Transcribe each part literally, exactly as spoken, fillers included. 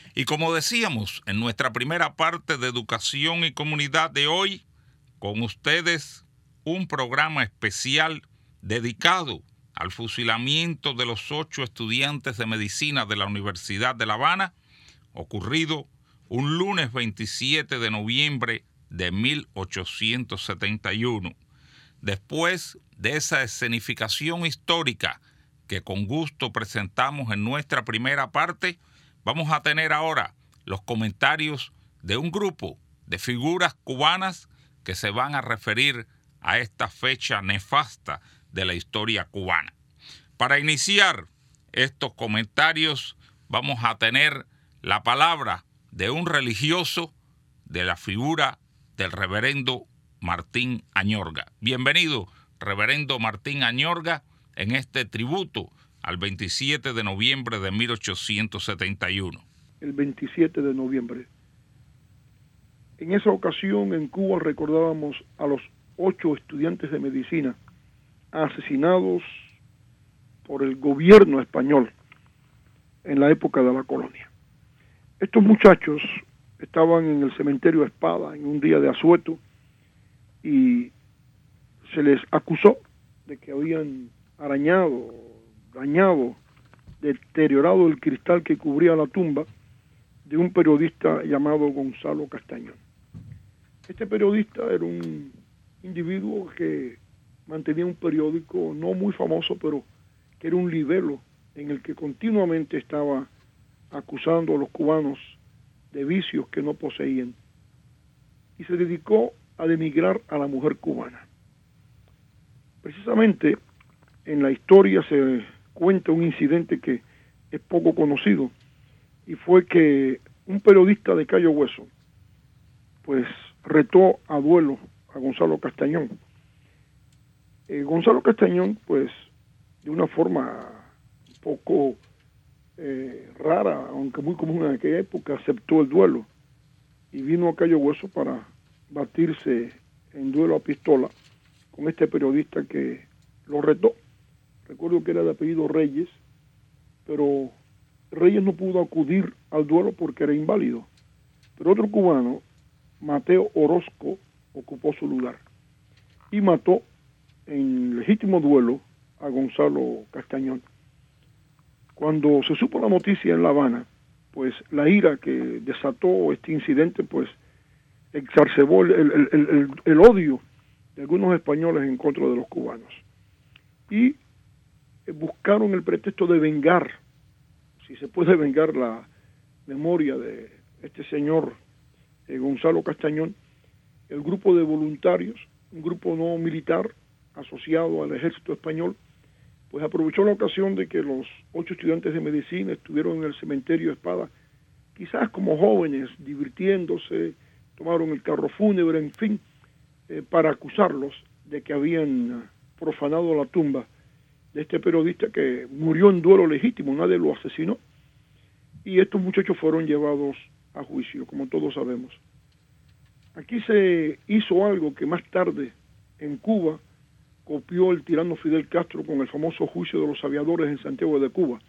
Y como decíamos en nuestra primera parte de Educación y Comunidad de hoy, con ustedes un programa especial dedicado al fusilamiento de los ocho estudiantes de medicina de la Universidad de La Habana, ocurrido un lunes veintisiete de noviembre de mil ochocientos setenta y uno. Después de esa escenificación histórica que con gusto presentamos en nuestra primera parte, vamos a tener ahora los comentarios de un grupo de figuras cubanas que se van a referir a esta fecha nefasta de la historia cubana. Para iniciar estos comentarios vamos a tener la palabra de un religioso, de la figura del reverendo Martín Añorga. Bienvenido, reverendo Martín Añorga, en este tributo al veintisiete de noviembre de mil ochocientos setenta y uno. El veintisiete de noviembre. En esa ocasión en Cuba recordábamos a los ocho estudiantes de medicina asesinados por el gobierno español en la época de la colonia. Estos muchachos estaban en el cementerio Espada en un día de asueto y se les acusó de que habían arañado, dañado, deteriorado el cristal que cubría la tumba de un periodista llamado Gonzalo Castañón. Este periodista era un individuo que mantenía un periódico no muy famoso, pero que era un libelo en el que continuamente estaba acusando a los cubanos de vicios que no poseían, y se dedicó a denigrar a la mujer cubana. Precisamente en la historia se cuenta un incidente que es poco conocido, y fue que un periodista de Cayo Hueso pues retó a duelo a Gonzalo Castañón. Eh, Gonzalo Castañón, pues de una forma un poco eh, rara, aunque muy común en aquella época, aceptó el duelo y vino a Cayo Hueso para batirse en duelo a pistola con este periodista que lo retó. Recuerdo que era de apellido Reyes, pero Reyes no pudo acudir al duelo porque era inválido. Pero otro cubano, Mateo Orozco, ocupó su lugar y mató en legítimo duelo a Gonzalo Castañón. Cuando se supo la noticia en La Habana, pues la ira que desató este incidente, pues exacerbó el, el, el, el, el odio de algunos españoles en contra de los cubanos. Y buscaron el pretexto de vengar, si se puede vengar la memoria de este señor eh, Gonzalo Castañón, el grupo de voluntarios, un grupo no militar asociado al ejército español, pues aprovechó la ocasión de que los ocho estudiantes de medicina estuvieron en el cementerio Espada, quizás como jóvenes, divirtiéndose, tomaron el carro fúnebre, en fin, eh, para acusarlos de que habían profanado la tumba de este periodista que murió en duelo legítimo, nadie lo asesinó, y estos muchachos fueron llevados a juicio, como todos sabemos. Aquí se hizo algo que más tarde en Cuba copió el tirano Fidel Castro con el famoso juicio de los aviadores en Santiago de Cuba.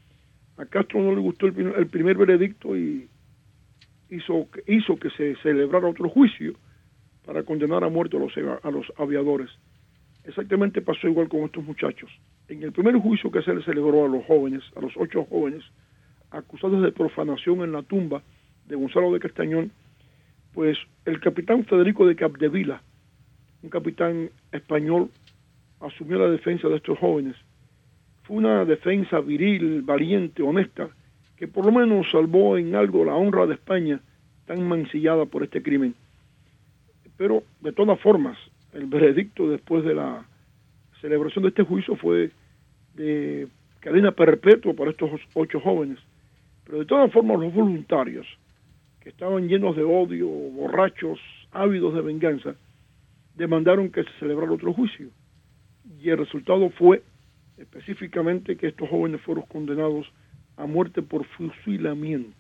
A Castro no le gustó el, el primer veredicto y hizo, hizo que se celebrara otro juicio para condenar a muerte a los, a los aviadores. Exactamente pasó igual con estos muchachos. En el primer juicio que se le celebró a los jóvenes, a los ocho jóvenes, acusados de profanación en la tumba de Gonzalo de Castañón, pues el capitán Federico de Capdevila, un capitán español, asumió la defensa de estos jóvenes. Fue una defensa viril, valiente, honesta, que por lo menos salvó en algo la honra de España, tan mancillada por este crimen. Pero, de todas formas, el veredicto después de la celebración de este juicio fue de cadena perpetua para estos ocho jóvenes. Pero de todas formas, los voluntarios, que estaban llenos de odio, borrachos, ávidos de venganza, demandaron que se celebrara otro juicio. Y el resultado fue específicamente que estos jóvenes fueron condenados a muerte por fusilamiento.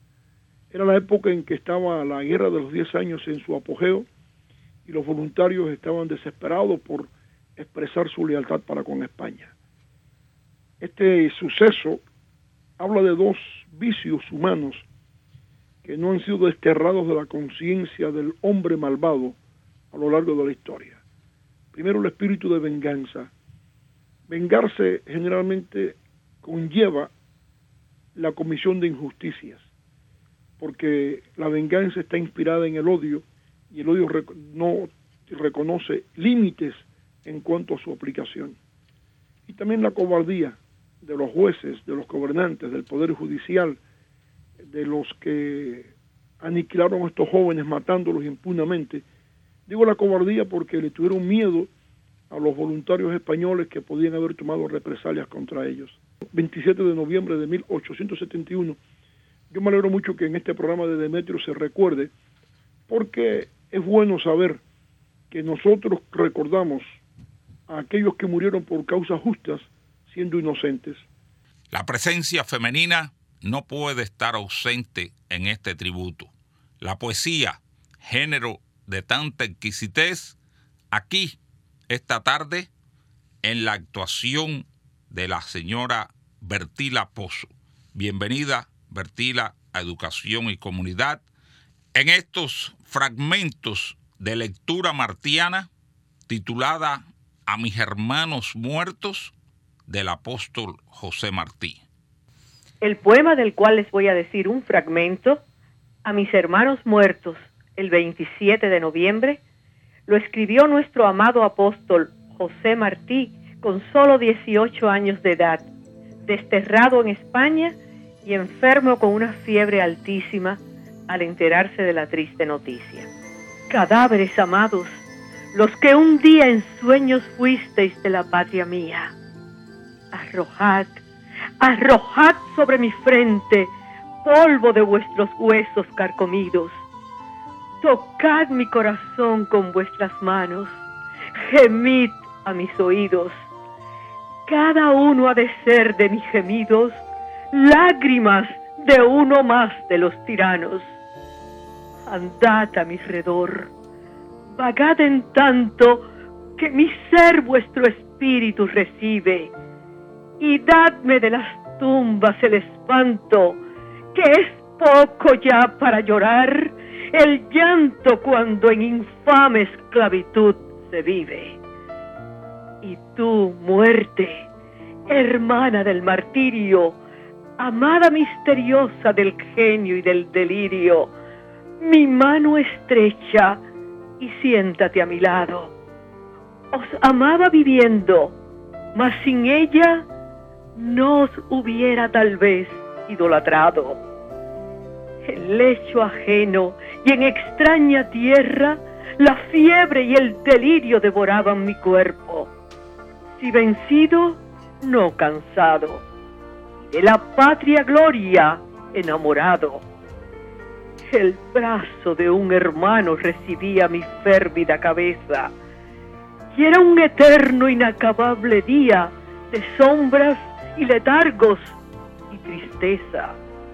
Era la época en que estaba la guerra de los diez años en su apogeo y los voluntarios estaban desesperados por expresar su lealtad para con España. Este suceso habla de dos vicios humanos que no han sido desterrados de la conciencia del hombre malvado a lo largo de la historia. Primero, el espíritu de venganza. Vengarse generalmente conlleva la comisión de injusticias, porque la venganza está inspirada en el odio, y el odio rec- no reconoce límites en cuanto a su aplicación. Y también la cobardía de los jueces, de los gobernantes, del Poder Judicial, de los que aniquilaron a estos jóvenes matándolos impunemente. Digo la cobardía porque le tuvieron miedo a los voluntarios españoles que podían haber tomado represalias contra ellos. veintisiete de noviembre de mil ochocientos setenta y uno. Yo me alegro mucho que en este programa de Demetrio se recuerde, porque es bueno saber que nosotros recordamos a aquellos que murieron por causas justas siendo inocentes. La presencia femenina no puede estar ausente en este tributo. La poesía, género de tanta exquisitez, aquí, esta tarde, en la actuación de la señora Bertila Pozo. Bienvenida, Bertila, a Educación y Comunidad. En estos fragmentos de lectura martiana, titulada A mis hermanos muertos, del apóstol José Martí. El poema del cual les voy a decir un fragmento, A mis hermanos muertos, el veintisiete de noviembre, lo escribió nuestro amado apóstol José Martí con solo dieciocho años de edad, desterrado en España y enfermo con una fiebre altísima al enterarse de la triste noticia. Cadáveres amados, los que un día en sueños fuisteis de la patria mía, arrojad, arrojad sobre mi frente polvo de vuestros huesos carcomidos, tocad mi corazón con vuestras manos, gemid a mis oídos, cada uno ha de ser de mis gemidos lágrimas de uno más de los tiranos. Andad a mi redor, vagad en tanto que mi ser vuestro espíritu recibe, y dadme de las tumbas el espanto, que es poco ya para llorar el llanto cuando en infame esclavitud se vive. Y tú, muerte, hermana del martirio, amada misteriosa del genio y del delirio, mi mano estrecha y siéntate a mi lado. Os amaba viviendo, mas sin ella no os hubiera tal vez idolatrado. En lecho ajeno y en extraña tierra, la fiebre y el delirio devoraban mi cuerpo. Si vencido, no cansado, y de la patria gloria enamorado. El brazo de un hermano recibía mi férvida cabeza, y era un eterno inacabable día de sombras y letargos y tristeza.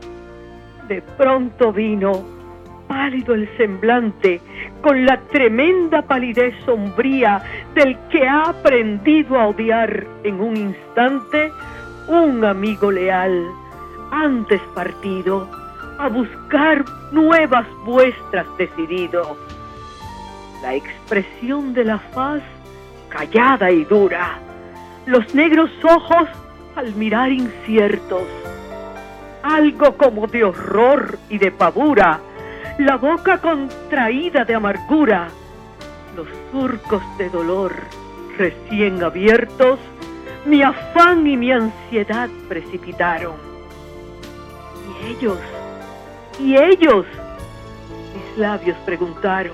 De pronto vino, pálido el semblante, con la tremenda palidez sombría del que ha aprendido a odiar en un instante un amigo leal, antes partido, a buscar nuevas muestras decidido. La expresión de la faz callada y dura, los negros ojos al mirar inciertos, algo como de horror y de pavura, la boca contraída de amargura, los surcos de dolor recién abiertos, mi afán y mi ansiedad precipitaron. Y ellos, y ellos, mis labios preguntaron.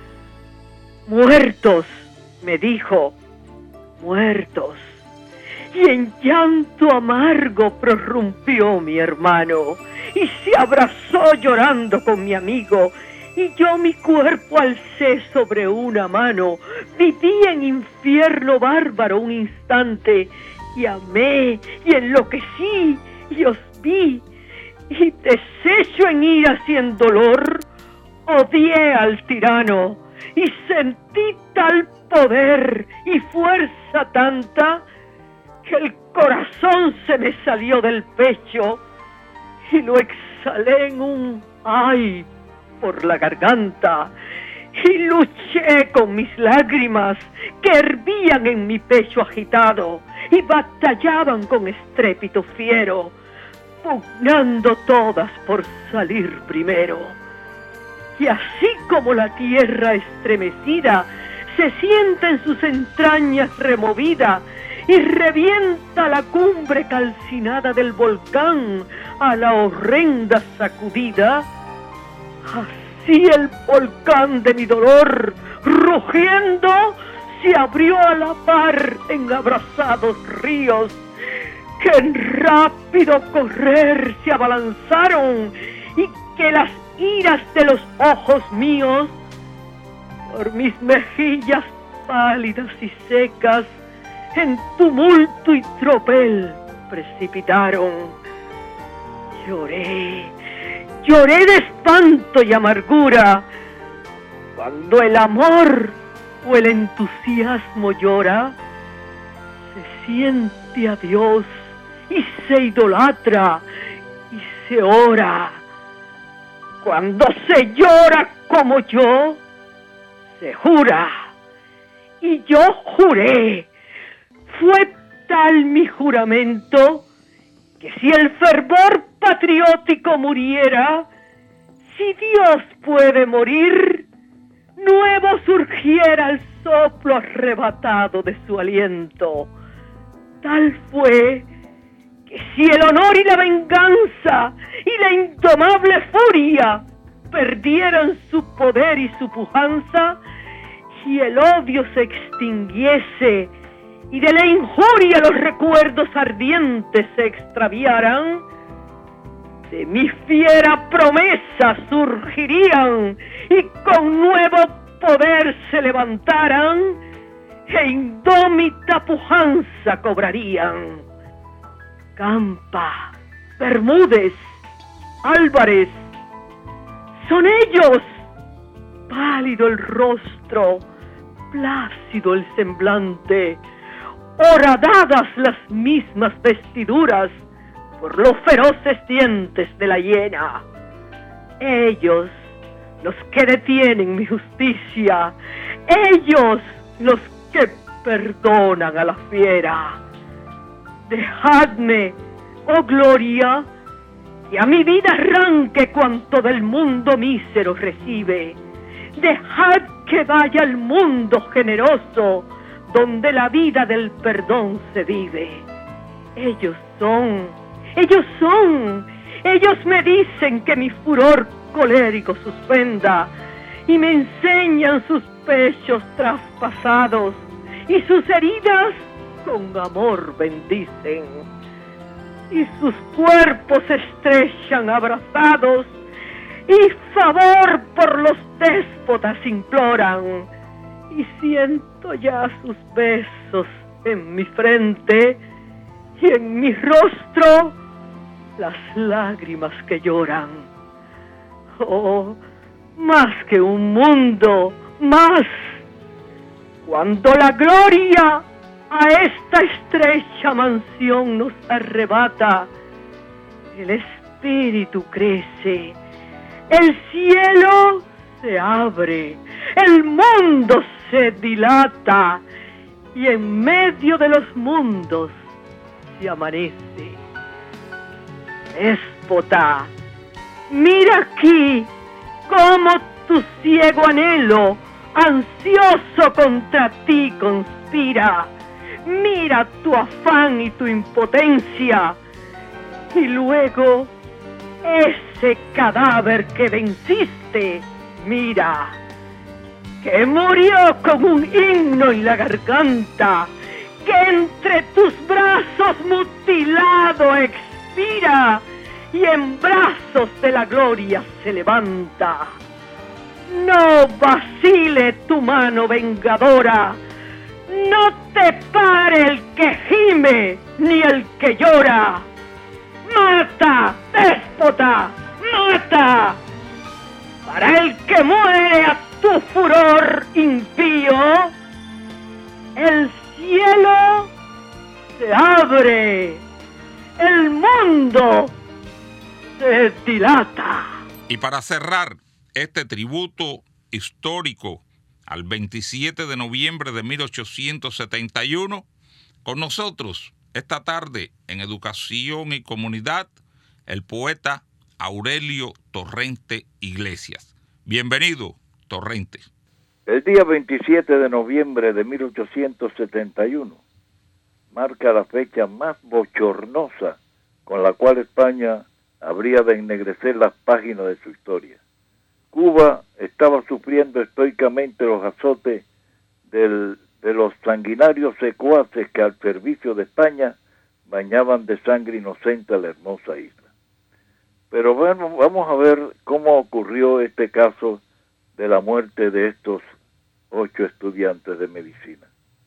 Muertos, me dijo, muertos. Y en llanto amargo prorrumpió mi hermano, y se abrazó llorando con mi amigo, y yo mi cuerpo alcé sobre una mano, viví en infierno bárbaro un instante, y amé, y enloquecí, y os vi, y deshecho en ira y en dolor, odié al tirano, y sentí tal poder y fuerza tanta, que el corazón se me salió del pecho y lo exhalé en un ay, por la garganta, y luché con mis lágrimas que hervían en mi pecho agitado y batallaban con estrépito fiero, pugnando todas por salir primero. Y así como la tierra estremecida se siente en sus entrañas removida y revienta la cumbre calcinada del volcán a la horrenda sacudida, así el volcán de mi dolor, rugiendo, se abrió a la par en abrasados ríos, que en rápido correr se abalanzaron, y que las iras de los ojos míos por mis mejillas pálidas y secas en tumulto y tropel precipitaron. Lloré, lloré de espanto y amargura, cuando el amor o el entusiasmo llora, se siente a Dios y se idolatra y se ora. Cuando se llora como yo, se jura, y yo juré. Fue tal mi juramento que si el fervor patriótico muriera, si Dios puede morir, nuevo surgiera el soplo arrebatado de su aliento. Tal fue que si el honor y la venganza y la indomable furia perdieran su poder y su pujanza, y el odio se extinguiese y de la injuria los recuerdos ardientes se extraviaran, de mi fiera promesa surgirían y con nuevo poder se levantaran e indómita pujanza cobrarían. Campa, Bermúdez, Álvarez, son ellos, pálido el rostro, plácido el semblante, horadadas las mismas vestiduras por los feroces dientes de la hiena. Ellos, los que detienen mi justicia, ellos, los que perdonan a la fiera. Dejadme, oh gloria, que a mi vida arranque cuanto del mundo mísero recibe. Dejad que vaya al mundo generoso, donde la vida del perdón se vive. Ellos son, ellos son, ellos me dicen que mi furor colérico suspenda, y me enseñan sus pechos traspasados, y sus heridas con amor bendicen, y sus cuerpos se estrechan abrazados, y favor por los déspotas imploran, y siento ya sus besos en mi frente, y en mi rostro las lágrimas que lloran. Oh, más que un mundo, más, cuando la gloria a esta estrecha mansión nos arrebata, el espíritu crece, el cielo se abre, el mundo se dilata, y en medio de los mundos se amanece. Déspota, mira aquí cómo tu ciego anhelo ansioso contra ti conspira. Mira tu afán y tu impotencia, y luego ese cadáver que venciste, mira, que murió con un himno en la garganta, que entre tus brazos mutilado expira, y en brazos de la gloria se levanta. No vacile tu mano vengadora, no te pare el que gime ni el que llora. ¡Mata, déspota, mata! Para el que muere a tu furor impío, el cielo se abre, el mundo se dilata. Y para cerrar este tributo histórico al veintisiete de noviembre de mil ochocientos setenta y uno, con nosotros esta tarde en Educación y Comunidad, el poeta Aurelio Torrente Iglesias. Bienvenido, Torrente. El día veintisiete de noviembre de mil ochocientos setenta y uno marca la fecha más bochornosa con la cual España habría de ennegrecer las páginas de su historia. Cuba estaba sufriendo estoicamente los azotes del, de los sanguinarios secuaces que al servicio de España bañaban de sangre inocente a la hermosa isla. Pero bueno, vamos a ver cómo ocurrió este caso de la muerte de estos ocho estudiantes de medicina.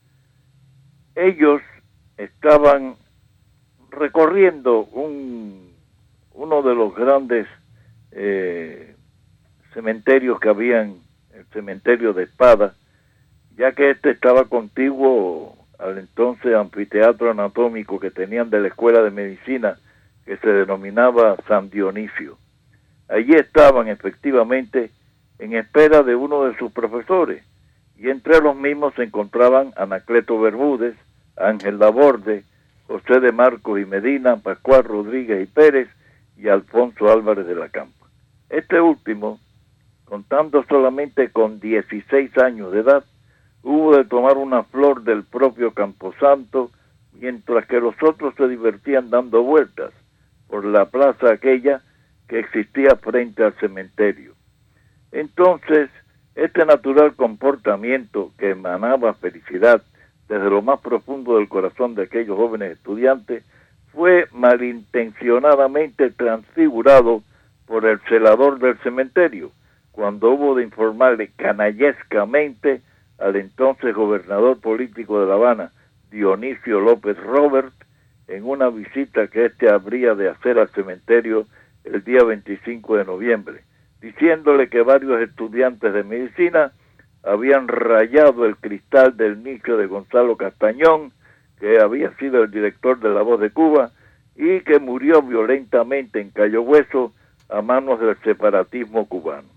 Ellos estaban recorriendo un, uno de los grandes eh, cementerios que habían, el cementerio de Espada, ya que este estaba contiguo al entonces anfiteatro anatómico que tenían de la Escuela de Medicina, que se denominaba San Dionisio. Allí estaban efectivamente en espera de uno de sus profesores, y entre los mismos se encontraban Anacleto Bermúdez, Ángel Laborde, José de Marcos y Medina, Pascual Rodríguez y Pérez, y Alfonso Álvarez de la Campa. Este último, contando solamente con dieciséis años de edad, hubo de tomar una flor del propio Camposanto, mientras que los otros se divertían dando vueltas por la plaza aquella que existía frente al cementerio. Entonces, este natural comportamiento que emanaba felicidad desde lo más profundo del corazón de aquellos jóvenes estudiantes fue malintencionadamente transfigurado por el celador del cementerio, cuando hubo de informarle canallescamente al entonces gobernador político de La Habana, Dionisio López Robert, en una visita que éste habría de hacer al cementerio el día veinticinco de noviembre, diciéndole que varios estudiantes de medicina habían rayado el cristal del nicho de Gonzalo Castañón, que había sido el director de La Voz de Cuba, y que murió violentamente en Cayo Hueso a manos del separatismo cubano.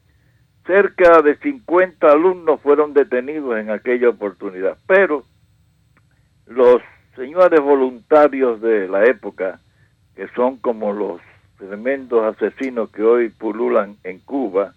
Cerca de cincuenta alumnos fueron detenidos en aquella oportunidad, pero los señores voluntarios de la época, que son como los tremendos asesinos que hoy pululan en Cuba,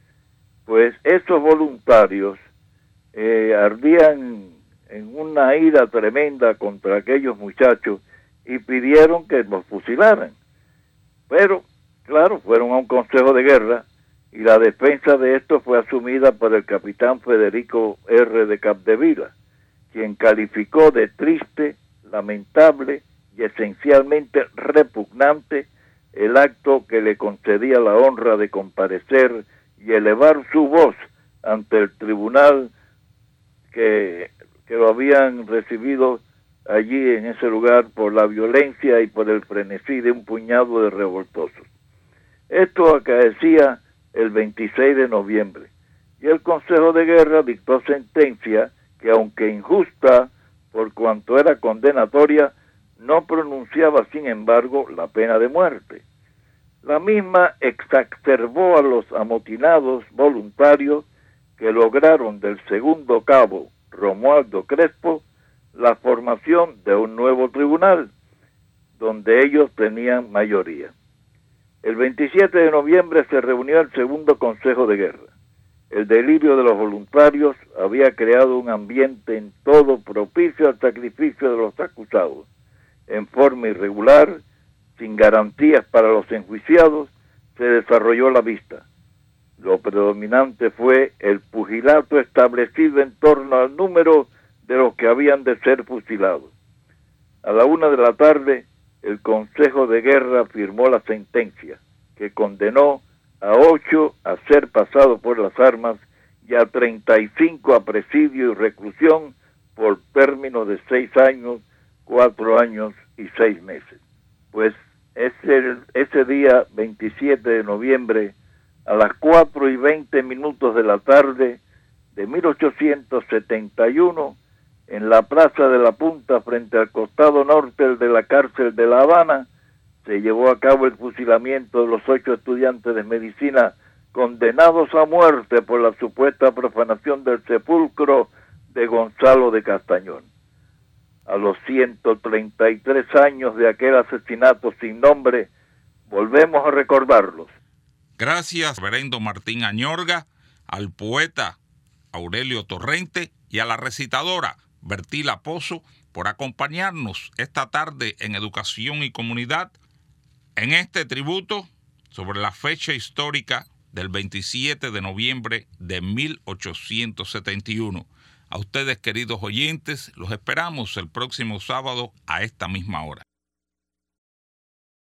pues esos voluntarios eh, ardían en una ira tremenda contra aquellos muchachos y pidieron que los fusilaran. Pero, claro, fueron a un consejo de guerra y la defensa de esto fue asumida por el capitán Federico R. de Capdevila, quien calificó de triste, lamentable y esencialmente repugnante el acto que le concedía la honra de comparecer y elevar su voz ante el tribunal que, que lo habían recibido allí en ese lugar por la violencia y por el frenesí de un puñado de revoltosos. Esto acaecía el veintiséis de noviembre, y el Consejo de Guerra dictó sentencia que, aunque injusta por cuanto era condenatoria, no pronunciaba, sin embargo, la pena de muerte. La misma exacerbó a los amotinados voluntarios que lograron del segundo cabo, Romualdo Crespo, la formación de un nuevo tribunal, donde ellos tenían mayoría. El veintisiete de noviembre se reunió el segundo Consejo de Guerra. El delirio de los voluntarios había creado un ambiente en todo propicio al sacrificio de los acusados, en forma irregular, sin garantías para los enjuiciados, se desarrolló la vista. Lo predominante fue el pugilato establecido en torno al número de los que habían de ser fusilados. A la una de la tarde, el Consejo de Guerra firmó la sentencia, que condenó a ocho a ser pasados por las armas y a treinta y cinco a presidio y reclusión por término de seis años, cuatro años y seis meses. Pues ese, ese día veintisiete de noviembre, a las cuatro y veinte minutos de la tarde de mil ochocientos setenta y uno, en la Plaza de la Punta, frente al costado norte de la cárcel de La Habana, se llevó a cabo el fusilamiento de los ocho estudiantes de medicina condenados a muerte por la supuesta profanación del sepulcro de Gonzalo de Castañón. A los ciento treinta y tres años de aquel asesinato sin nombre, volvemos a recordarlos. Gracias, reverendo Martín Añorga, al poeta Aurelio Torrente y a la recitadora Bertila Pozo por acompañarnos esta tarde en Educación y Comunidad en este tributo sobre la fecha histórica del veintisiete de noviembre de mil ochocientos setenta y uno. A ustedes, queridos oyentes, los esperamos el próximo sábado a esta misma hora.